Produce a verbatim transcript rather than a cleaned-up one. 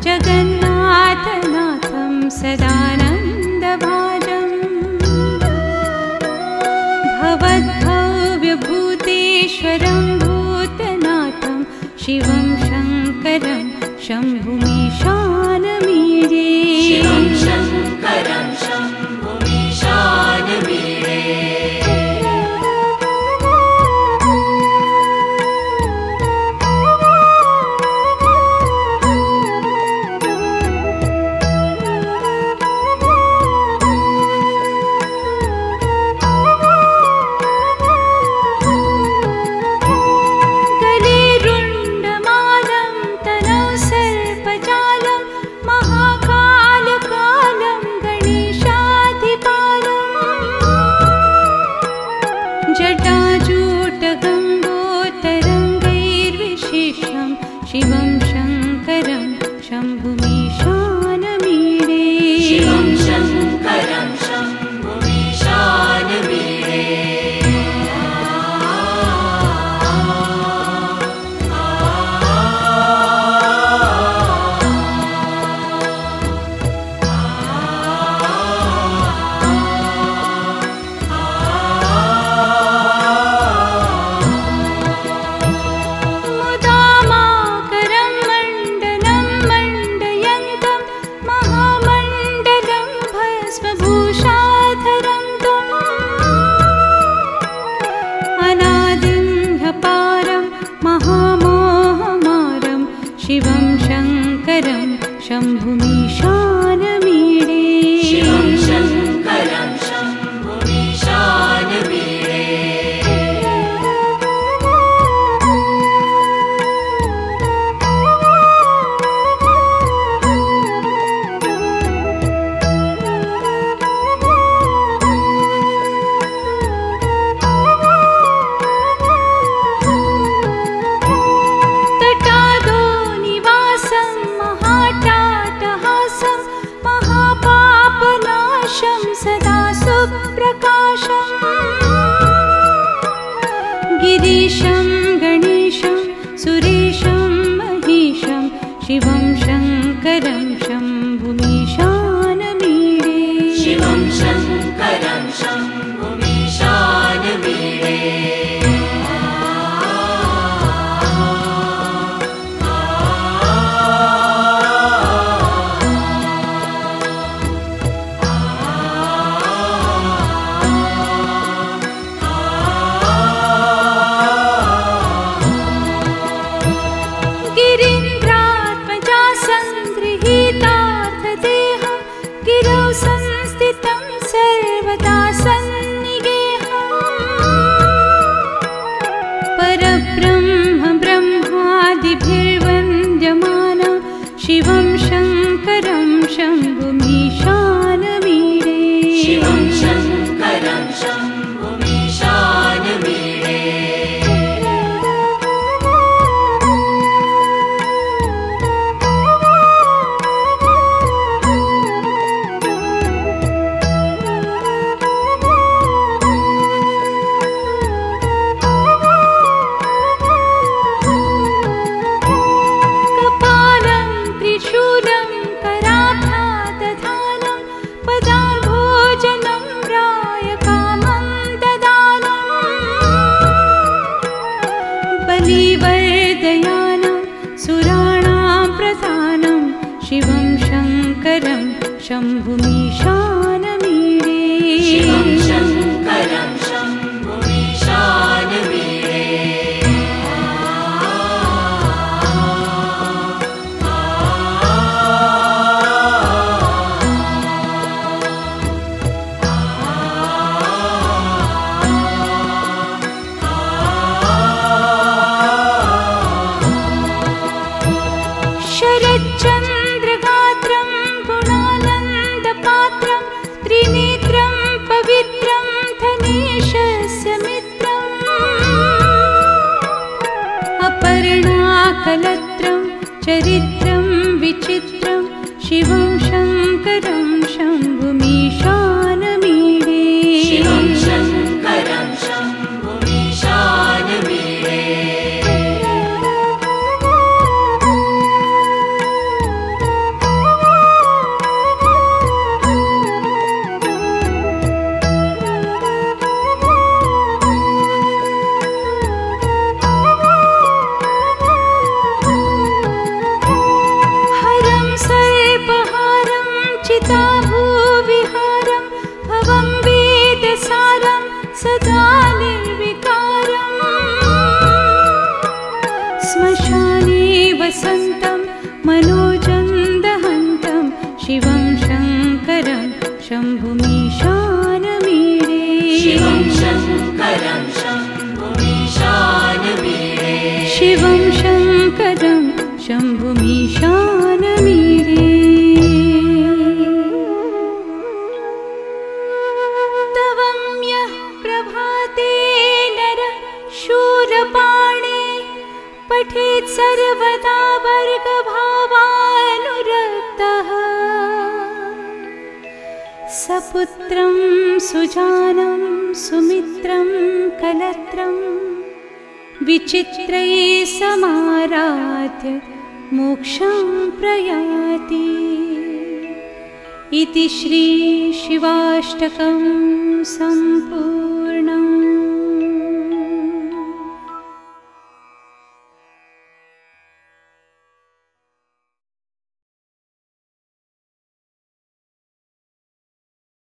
जगन्नाथनाथं सदानन्दभाजम् भवद्भव्यभूतेश्वरं भूतनाथं शिवं शङ्करं शम्भुमीशानमीडे शिवं शङ्करं शम्भुमीशानमीडे जटाजूटगङ्गोत्तरङ्गैर्विशेषं शिवं शङ्करं शम्भुमीशानमीडे शिवं शङ्करं शम्भुमीशानमीडे शिवं शङ्करं शम्भुमीशानमीडे शिवं शङ्करं शम्भुमीशानमीडे सदा सुप्रकाशं गिरीशं गणेशं सुरेशं महेशं शिवं शङ्करं शम्भुमीशानमीडे शिवं शङ्करं शम्भुमीशानमीडे गिरीन्द्रात्मजा सङ्गृहीतार्थदेहं गिरौ संस्थितं सर्वदा सन्निगेहं परब्रह्म ब्रह्मादिभिर्वन्द्यमानं शिवं शङ्करं शम्भुमीशानमीडे शिवं शङ्करं शम्भुमीशानमीडे त्रिशूलं कराभ्यादधानं पदाम्भोजनं रायकामं ददानं बलिवर्दयानं सुराणां प्रधानं शिवं शङ्करं शम्भुमीशानमीडे शिवं शङ्करं शम्भुमीशानमीडे शरच्चन्द्रगात्रं गुणानन्दपात्रं त्रिनेत्रं पवित्रं धनेशस्य मित्रम् अपर्णाकलत्रं चरित्रं विचित्रं शिवं शङ्करं शम्भुमीशानमीडे शिवं शङ्करं शम्भुमीशानमीडे शिवं शङ्करं शम्भुमीशानमीडे शिवं शङ्करं शम्भुमीशानमीडे शिवं शङ्करं शम्भुमीशानमीडे तवम्यः प्रभाते नर शूलपाणे पठेत् सर्वदा वर्गभावानुरक्तः सपुत्रं सुजानं सुमित्रं कलत्रं विचित्रैः समाराध्य मोक्षं प्रयाति इति श्री शिवाष्टकं सम्पूर्णम्।